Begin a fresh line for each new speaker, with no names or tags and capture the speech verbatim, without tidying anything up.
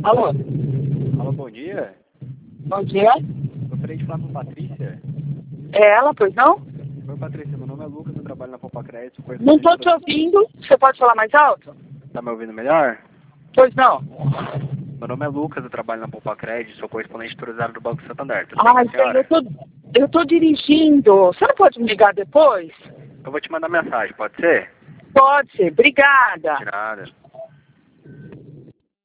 Alô?
Alô, bom dia.
Bom dia.
Gostaria de falar com a Patrícia.
É ela, pois não?
Oi, Patrícia. Meu nome é Lucas, eu trabalho na Poupa Crédito.
Não tô te ouvindo. Você pode falar mais alto?
Tá me ouvindo melhor?
Pois não.
Meu nome é Lucas, eu trabalho na Poupa Crédito, sou correspondente autorizado do Banco Santander. Tudo bem,
Ai,
senhora?
eu tô, eu tô dirigindo. Você não pode me ligar depois?
Eu vou te mandar mensagem, pode ser?
Pode ser. Obrigada.
De nada.